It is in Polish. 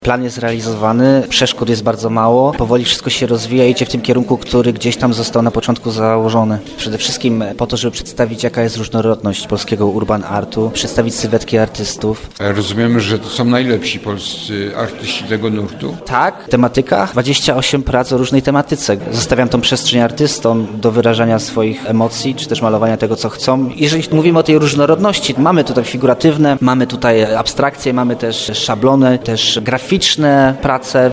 Plan jest realizowany, przeszkód jest bardzo mało, powoli wszystko się rozwija i idzie w tym kierunku, który gdzieś tam został na początku założony. Przede wszystkim po to, żeby przedstawić, jaka jest różnorodność polskiego urban artu, przedstawić sylwetki artystów. Rozumiemy, że to są najlepsi polscy artyści tego nurtu? Tak, tematyka, 28 prac o różnej tematyce. Zostawiam tą przestrzeń artystom do wyrażania swoich emocji, czy też malowania tego, co chcą. Jeżeli mówimy o tej różnorodności, mamy tutaj figuratywne, mamy tutaj abstrakcje, mamy też szablony, też graficzne prace.